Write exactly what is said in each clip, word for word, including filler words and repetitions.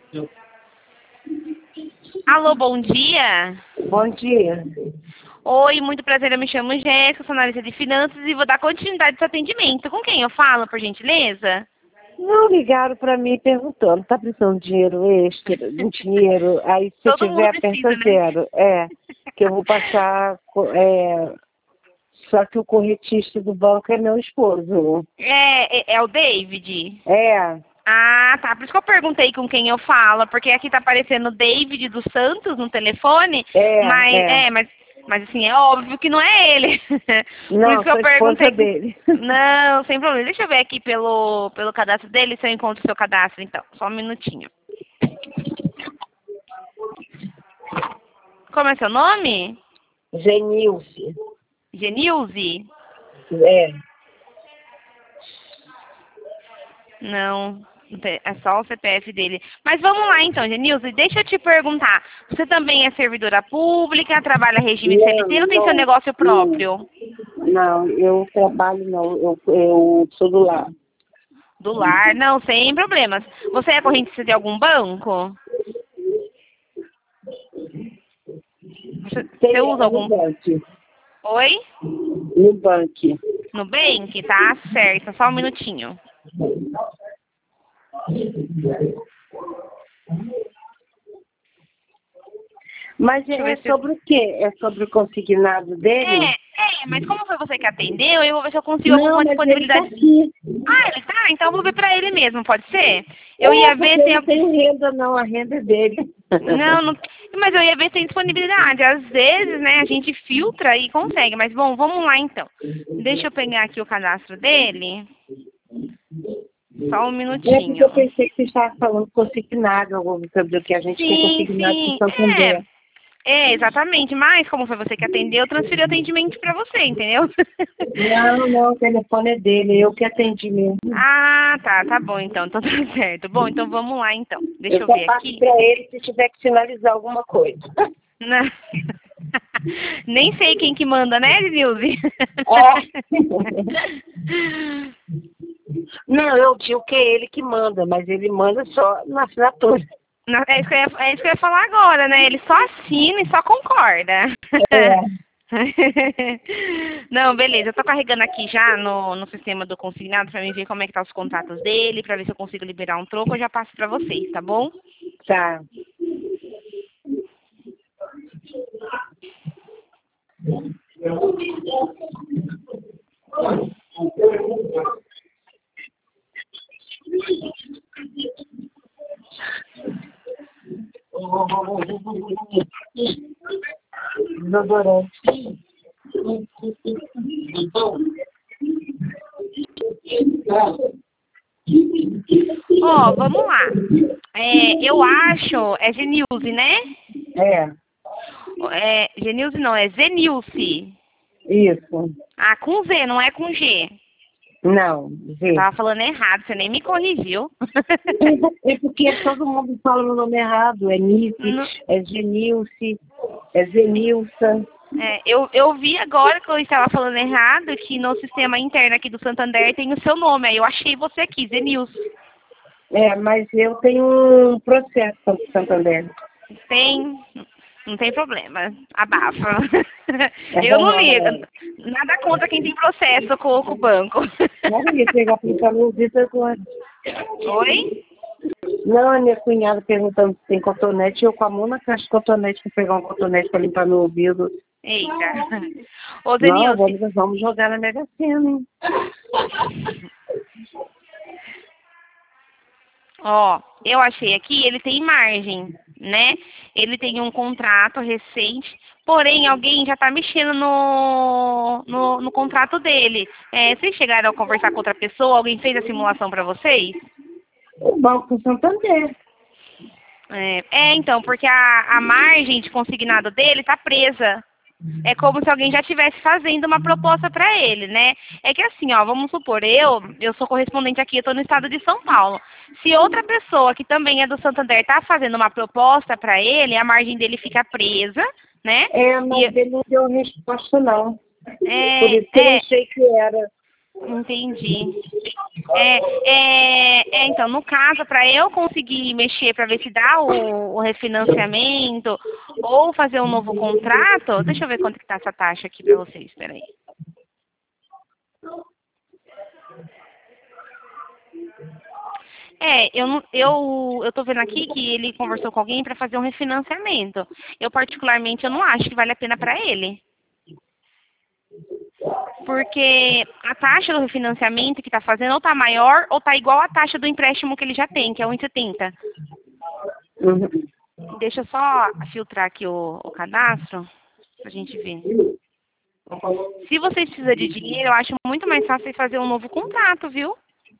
Alô, bom dia. Bom dia. Oi, muito prazer, eu me chamo Jéssica, sou analista de finanças e vou dar continuidade ao atendimento. Com quem eu falo, por gentileza? Não ligaram para mim perguntando, tá precisando de dinheiro extra, de dinheiro, aí se Todo mundo tiver precisa, aperta né? zero. É, que eu vou passar, co- é, só que o corretista do banco é meu esposo. É, é, é o David? É, Ah, tá. Por isso que eu perguntei com quem eu falo, porque aqui tá aparecendo David dos Santos no telefone, é, mas é. é, mas, mas assim, é óbvio que não é ele. Por isso Não, que eu sou esposa perguntei. com- dele. Não, sem problema. Deixa eu ver aqui pelo, pelo cadastro dele, se eu encontro o seu cadastro, então. Só um minutinho. Como é seu nome? Genilce. Genilze? É. Não, não tem- é só o C P F dele. Mas vamos lá então, Genilze, deixa eu te perguntar. Você também é servidora pública, trabalha regime C L T ou tem seu Não, negócio não, próprio? não, eu trabalho não, eu, eu sou do lar. Do lar? Não, sem problemas. Você é correntista de algum banco? Você, você Tem usa no algum... banco. Oi? No banco. Nubank? Tá certo, só um minutinho. Mas Deixa eu é ver se... sobre o quê? É sobre o consignado dele? É, é, mas como foi você que atendeu, eu vou ver se eu consigo Não, alguma mas ele está disponibilidade. aqui. Ah, ele tá? Então eu vou ver pra ele mesmo, pode ser? Eu É, ia porque ver eu se... não tenho renda não, a renda é dele. Não, não, mas eu ia ver se tem disponibilidade. Às vezes, né, a gente filtra e consegue. Mas, bom, vamos lá então. Deixa eu pegar aqui o cadastro dele. Só um É porque eu minutinho. pensei que você estava falando consignado, algum sobre o que a gente tem Sim, consignado de sim. Santander. É, é, exatamente. Mas, como foi você que atendeu, eu transferi o atendimento pra você, entendeu? Não, não, o telefone é dele, eu que atendi mesmo. Ah, tá, tá bom então. Então tá certo. Bom, então vamos lá então. Deixa Eu eu só ver passo aqui. para ele se tiver que sinalizar alguma coisa. Não. Nem sei quem que manda, né, Nilce? É. Não, eu digo que é ele que manda, mas ele manda só na assinatura. Não, é, isso que eu ia, é isso que eu ia falar agora, né? Ele só assina e só concorda. É. Não, beleza. Eu tô carregando aqui já no, no sistema do consignado pra mim ver como é que tá os contatos dele, pra ver se eu consigo liberar um troco, eu já passo pra vocês, tá bom? Tá. Desodorante. Ó, vamos lá. É, eu acho, é Genilze, né? É, É, Genilze não, é Zenilce. isso. Ah, com Z, não é com G. Não, Eu G. tava falando errado, você nem me corrigiu. É porque todo mundo fala o nome errado. É Nice, No- é Genilce, é Zenilson. É, eu, eu vi agora que eu estava falando errado que no sistema interno aqui do Santander tem o seu nome. Aí eu achei você aqui, Zenilson. É, mas eu tenho um processo contra o Santander. Tem, não tem problema. Abafa. Eu não ligo. Nada contra quem tem processo com, com o banco. Nada de pegar para não ouvir agora. Oi? Não, a minha cunhada perguntando se tem cotonete, eu com a mão na caixa de cotonete para pegar um cotonete para limpar meu ouvido. Eita. Ô, Não, Zenilson, vamos, vamos jogar na Mega Sena, hein? ó, eu achei aqui, ele tem margem, né? Ele tem um contrato recente, porém alguém já está mexendo no, no, no contrato dele. É, vocês chegaram a conversar com outra pessoa? Alguém fez a simulação para vocês? O Banco Santander. É, é, então, porque a, a margem de consignado dele está presa. É como se alguém já estivesse fazendo uma proposta para ele, né? É que assim, ó, vamos supor, eu, eu sou correspondente aqui, eu estou no estado de São Paulo. Se outra pessoa que também é do Santander está fazendo uma proposta para ele, a margem dele fica presa, né? É, mas E, ele não deu resposta, não. Por é, isso que eu é, achei que era. entendi. É, é, É, então, no caso, para eu conseguir mexer para ver se dá o, o refinanciamento ou fazer um novo contrato, deixa eu ver quanto que tá essa taxa aqui para vocês, espera aí. É, eu, não- eu, eu tô vendo aqui que ele conversou com alguém para fazer um refinanciamento. Eu, particularmente, eu não acho que vale a pena para ele. Porque a taxa do refinanciamento que está fazendo ou tá maior ou tá igual a taxa do empréstimo que ele já tem, que é um vírgula setenta. Uhum. Deixa eu só filtrar aqui o, o cadastro pra gente ver. Se vocês precisam de dinheiro, eu acho muito mais fácil vocês fazer um novo contrato, viu?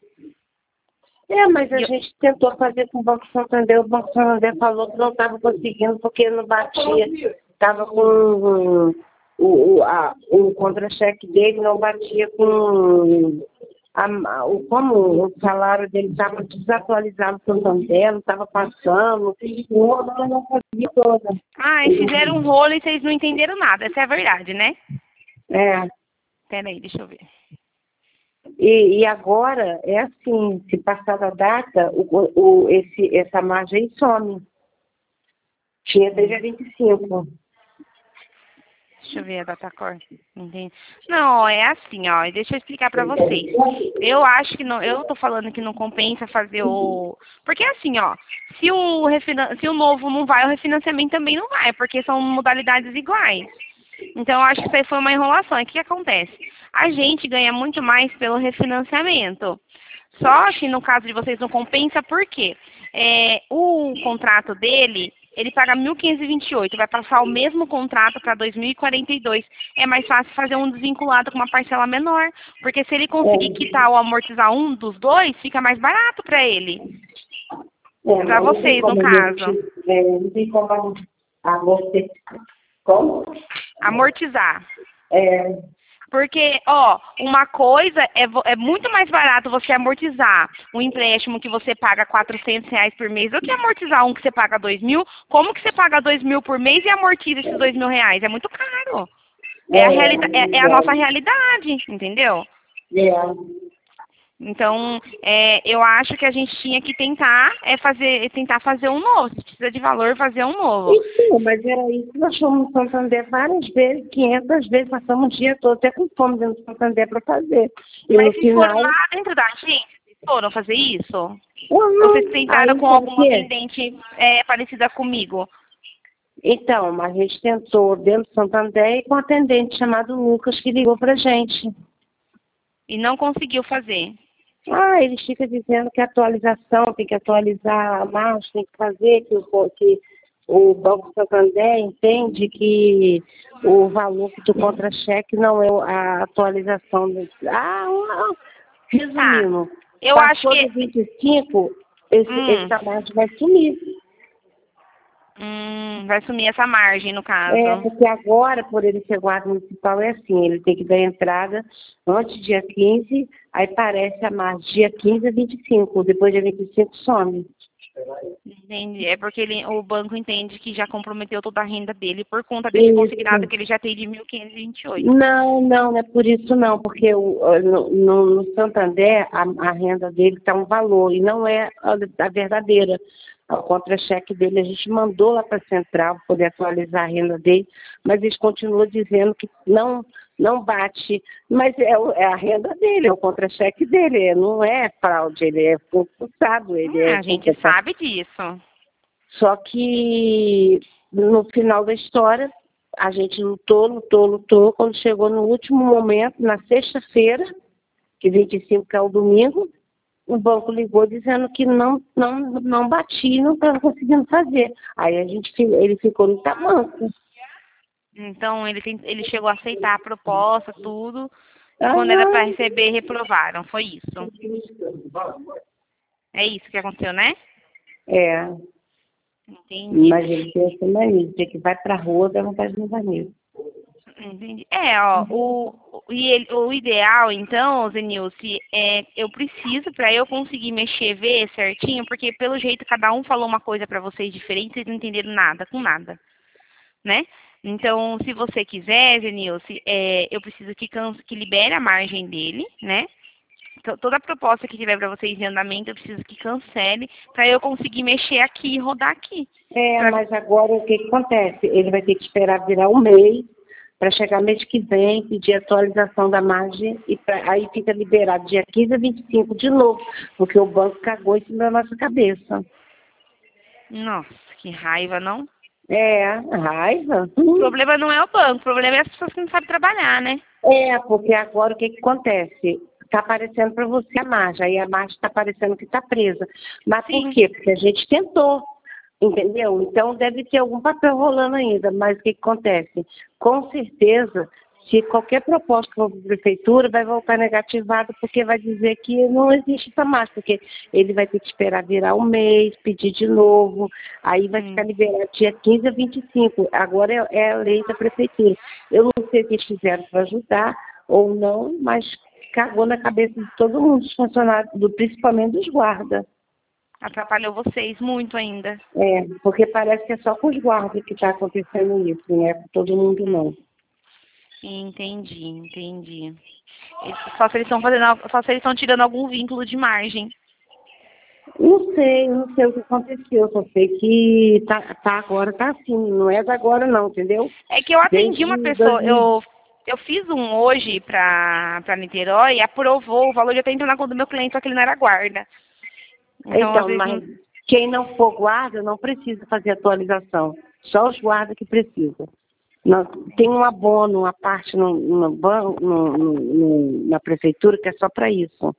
É, mas a E eu- gente tentou fazer com o Banco Santander, o Banco Santander falou que não estava conseguindo porque não batia, estava com o, o, a, o contra-cheque dele, não batia com a, a- o, como o salário dele estava desatualizado no Santander, não estava passando, o outro não fazia toda. Ah, eles fizeram um rolo e vocês não entenderam nada. Essa é a verdade, né? É. Peraí, deixa eu ver. E, e agora é assim, se passar da data, o, o, esse, essa margem some. Tinha até dia vinte e cinco. Deixa eu ver a data cor. Entendi. Não, ó, é assim, ó. e Deixa eu explicar pra vocês. Eu acho que não. Eu tô falando que não compensa fazer o. Porque assim, ó. Se o, refinan... se o novo não vai, o refinanciamento também não vai, porque são modalidades iguais. Então, eu acho que isso aí foi uma enrolação. E o que, que acontece? A gente ganha muito mais pelo refinanciamento. Só que no caso de vocês não compensa, por quê? É, o contrato dele, ele paga mil quinhentos e vinte e oito, vai passar o mesmo contrato para dois mil e quarenta e dois. É mais fácil fazer um desvinculado com uma parcela menor, porque se ele conseguir quitar ou amortizar um dos dois, fica mais barato para ele. É, Para mas não tem vocês, no como a caso. gente, é, não tem como a você. Como? Amortizar. É, Porque, ó, uma coisa é, vo- é muito mais barato você amortizar um empréstimo que você paga quatrocentos reais por mês do que amortizar um que você paga dois mil. Como que você paga dois mil por mês e amortiza esses dois mil reais? É muito caro. É a, é, realida é, é a nossa realidade, entendeu? é. Então, é, eu acho que a gente tinha que tentar é fazer, tentar fazer um novo. Se precisa de valor, fazer um novo. Isso, mas era isso que nós fomos no Santander várias vezes, quinhentas vezes, passamos o dia todo até com fome dentro do Santander para fazer. E no Mas vocês foram final, lá dentro da agência? Vocês foram fazer isso? Vocês uhum, tentaram aí com sabe o alguma quê? atendente é, parecida comigo? Então, a gente tentou dentro do Santander e com um atendente chamado Lucas que ligou pra gente. E não conseguiu fazer. Ah, ele fica dizendo que a atualização, tem que atualizar a margem, tem que fazer, que o, que o Banco Santander entende que o valor do contra-cheque não é a atualização. Do, ah, ah, Tá. resumindo, Eu acho passou que. de vinte e cinco, esse, Hum, essa margem vai sumir. hum, vai sumir essa margem, no É, caso. porque agora, por ele ser guarda municipal, é assim, ele tem que dar entrada antes do dia quinze, aí parece a margem dia quinze a vinte e cinco, depois dia vinte e cinco some. Entendi. É porque ele, o banco entende que já comprometeu toda a renda dele por conta desse consignado Isso. que ele já tem de mil quinhentos e vinte e oito. Não, não, não é por isso não, porque o, no, no- no Santander a, a renda dele está um valor e não é a, a verdadeira. O contra-cheque dele a gente mandou lá para a central para poder atualizar a renda dele, mas eles continuam dizendo que não, não bate. Mas é, o- é a renda dele, é o contra-cheque dele, é- não é fraude, ele é computado, ele Hum, é a gente computado. sabe disso. Só que no final da história, a gente lutou, lutou, lutou. Quando chegou no último momento, na sexta-feira, que vinte e cinco que é o domingo, o banco ligou dizendo que não, não, não batia e não estava conseguindo fazer. Aí a gente, fi- ele ficou no tamanco. Então ele, tem, ele chegou a aceitar a proposta, tudo. E quando era para Aham. receber, reprovaram. Foi isso. É isso que aconteceu, né? É, Entendi. mas ele tem essa mania, dizer que vai pra rua, dá vontade de levar nele. Entendi. É, ó, o, o, e ele- o ideal, então, Zenilce, é eu preciso, para eu conseguir mexer, ver certinho, porque pelo jeito cada um falou uma coisa para vocês diferente, vocês não entenderam nada com nada, né? Então, se você quiser, Zenilce, é, eu preciso que, can- que libere a margem dele, né? to- toda proposta que tiver para vocês em andamento, eu preciso que cancele para eu conseguir mexer aqui e rodar aqui. É, Pra- mas agora o que, que acontece? Ele vai ter que esperar virar um mês para chegar mês que vem, pedir atualização da margem e pra, aí fica liberado dia quinze a vinte e cinco de novo, porque o banco cagou em cima da nossa cabeça. Nossa, que raiva, não? É, raiva. O problema não é o banco, o problema é as pessoas que não sabem trabalhar, né? É, porque agora o que, que acontece? Está aparecendo para você a margem, aí a margem está aparecendo que está presa. Mas Sim. por quê? Porque a gente tentou, entendeu? Então deve ter algum papel rolando ainda, mas o que, que acontece? Com certeza, se qualquer proposta for para a prefeitura, vai voltar negativado, porque vai dizer que não existe essa margem, porque ele vai ter que esperar virar um mês, pedir de novo, aí vai Hum. ficar liberado dia quinze a vinte e cinco. Agora é, é a lei da prefeitura. Eu não sei o que eles fizeram para ajudar ou não, mas cagou na cabeça de todo mundo, dos funcionários, do, principalmente dos guardas. Atrapalhou vocês muito ainda. É, porque parece que é só com os guardas que está acontecendo isso, não é com todo mundo não. Entendi, entendi. Eles- Só se eles estão fazendo, al- só se eles estão tirando algum vínculo de margem. Não sei, não sei o que aconteceu, só sei que tá, tá agora, tá assim, não é de agora não, entendeu? É que eu atendi Desde uma pessoa, dois mil. eu, eu fiz um hoje pra, pra Niterói e aprovou o valor de até entrou na conta do meu cliente, só que ele não era guarda. Então, às Então, vezes, mas não- quem não for guarda não precisa fazer atualização, só os guardas que precisam. Não, tem um abono, uma parte no, no, ban- no, no, no- na prefeitura que é só para isso,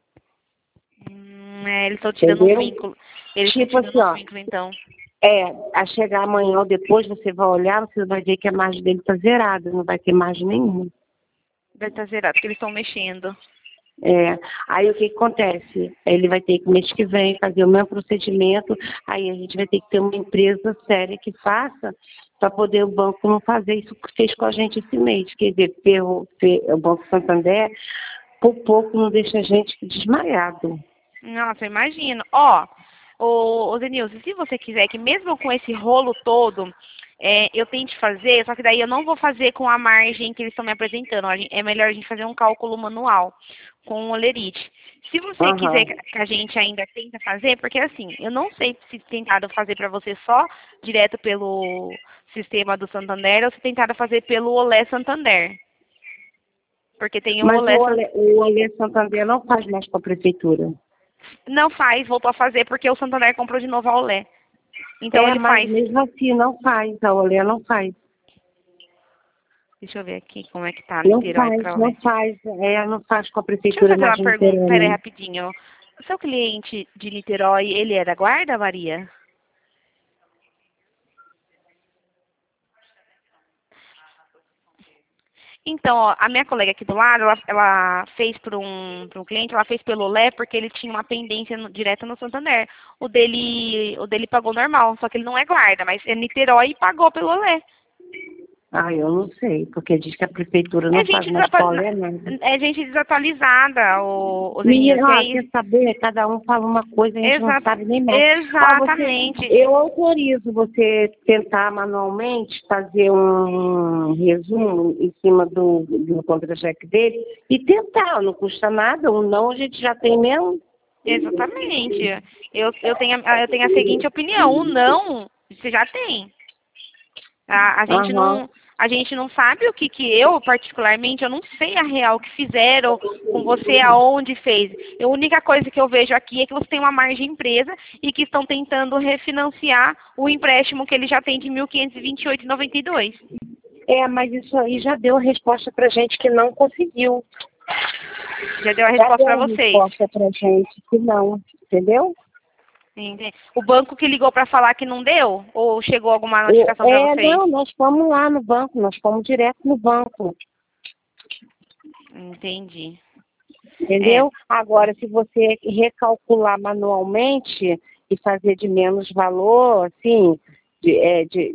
hum, é, eles estão tirando entendeu? um vínculo. Eles estão Tipo tirando assim, um ó, vínculo, então. é, a chegar amanhã ou depois, você vai olhar, você vai ver que a margem dele está zerada, não vai ter margem nenhuma. Vai estar zerado, porque eles estão mexendo. É, aí o que, que acontece? Ele vai ter que, mês que vem, fazer o mesmo procedimento, aí a gente vai ter que ter uma empresa séria que faça, para poder o banco não fazer isso que fez com a gente esse mês. Quer dizer, ferro, fe- o Banco Santander, por pouco não deixa a gente desmaiado. Nossa, eu imagino. Ó, ô, ô Denilson, se você quiser que mesmo com esse rolo todo, é, eu tente fazer, só que daí eu não vou fazer com a margem que eles estão me apresentando. A gen- É melhor a gente fazer um cálculo manual com o Olerite. Se você Aham. quiser que que a gente ainda tenta fazer, porque assim, eu não sei se tentaram fazer para você só direto pelo sistema do Santander ou se tentaram fazer pelo Olé Santander. Porque tem o Mas Olé o Santander. Olé, o Olé Santander não faz mais com a prefeitura. Não faz, voltou a fazer porque o Santander comprou de novo a Olé. Então É, ele mas faz. mesmo assim não faz, a Olé não faz. Deixa eu ver aqui como é que tá Não Niterói faz, pra não Olé. faz, é, não faz com a Deixa eu prefeitura fazer mais uma de pergunta, Niterói, pera aí não. rapidinho. O seu cliente de Niterói, ele é da guarda, Maria? Então, ó, a minha colega aqui do lado, ela, ela fez para um, para um cliente, ela fez pelo Olé porque ele tinha uma pendência no, direta no Santander. O dele, o dele pagou normal, só que ele não é guarda, mas é Niterói e pagou pelo Olé. Ah, eu não sei, porque diz que a prefeitura É não faz gente, mais com a desatuali- Olé nada. é gente desatualizada, o, o Menina, Zenilson, é ó, quer isso. saber? Cada um fala uma coisa, a gente não Exa sabe nem mais. Ó, você, exatamente. eu autorizo você tentar manualmente fazer um resumo em cima do, do contra-cheque dele e tentar, não custa nada, um não a gente já tem mesmo. Exatamente. Eu, eu, tenho, a- eu tenho a seguinte opinião, o não, você já tem. A, a gente Aham. não, a gente não sabe o que que eu, particularmente, eu não sei a real que fizeram com você, aonde fez. A única coisa que eu vejo aqui é que você tem uma margem empresa e que estão tentando refinanciar o empréstimo que ele já tem de mil quinhentos e vinte e oito vírgula noventa e dois. É, mas isso aí já deu a resposta pra gente que não conseguiu. Já deu a Já resposta deu para a vocês. resposta pra gente que não, entendeu? Entendi. O banco que ligou para falar que não deu? Ou chegou alguma O- notificação para É, vocês? não, nós fomos lá no banco, nós fomos direto no banco, Entendi. entendeu? Agora, se você recalcular manualmente e fazer de menos valor, assim, de, é, de, de,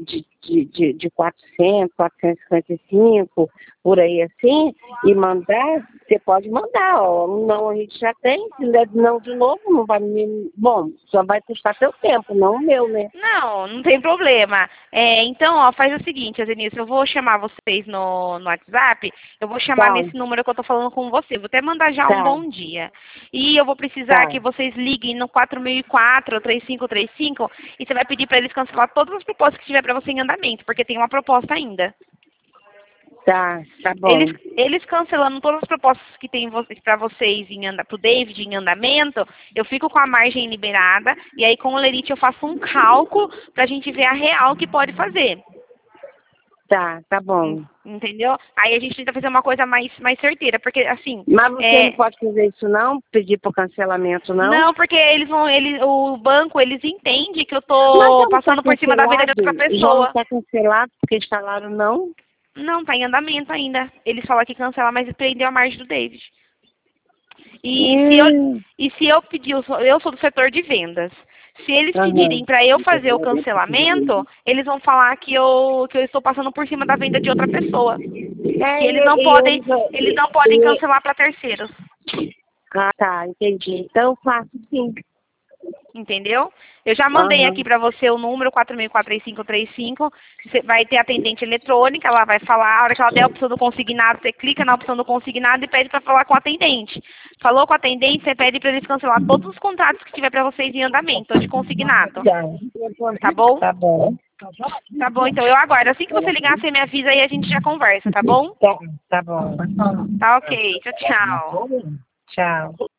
de, de, de quatrocentos, quatrocentos e cinquenta e cinco, por aí assim, e mandar, você pode mandar, ó. Não, a gente já tem, se der não de novo, não vai me. Bom, só vai custar seu tempo, não o meu, né? Não, não tem problema. É, então, ó, faz o seguinte, Azenice, eu vou chamar vocês no, no WhatsApp, eu vou chamar Tá, nesse número que eu tô falando com você, vou até mandar já um tá, bom dia. E eu vou precisar tá, que vocês liguem no quatro mil e quatro, três cinco três cinco, e você vai pedir para eles cancelar todas as propostas que tiver para você em andamento, porque tem uma proposta ainda. tá, tá Eles, bom. eles cancelando todas as propostas que tem para vocês, em anda, pro David em andamento, eu fico com a margem liberada, e aí com o Lerite eu faço um cálculo para a gente ver a real que pode fazer. Tá, tá En- bom. Entendeu? Aí a gente tenta fazer uma coisa mais, mais certeira, porque assim, Mas você é, não pode fazer isso não? Pedir por cancelamento não? não, porque eles vão, eles, o banco, eles entendem que eu Mas tô já não está passando por cima da venda de cancelado? outra Já não pessoa. está cancelado porque eles falaram não? Não, tá em andamento ainda. Eles falaram que cancela, mas prendeu a margem do David. E se eu, Hum, e se eu pedir, eu sou, eu sou do setor de vendas. Se eles aham. pedirem para eu fazer o cancelamento, eles vão falar que eu, que eu estou passando por cima da venda de outra pessoa. Que É, eles e, não e podem, eles... eles E, não podem e- cancelar para terceiros. ah, tá, entendi. Então eu faço sim. Entendeu? Eu já mandei Aham. aqui para você o número quatro mil e quatro três cinco três cinco. Você vai ter atendente eletrônica, ela vai falar, a hora que ela der a opção do consignado, você clica na opção do consignado e pede para falar com o atendente. Falou com o atendente, você pede para eles cancelar todos os contratos que tiver para vocês em andamento, ou de consignado. Tá. Tá bom? Tá bom. Tá bom, então eu aguardo. Assim que você ligar, você me avisa e a gente já conversa, tá bom? Tá, tá bom. Tá ok. Tchau, tchau. Tchau.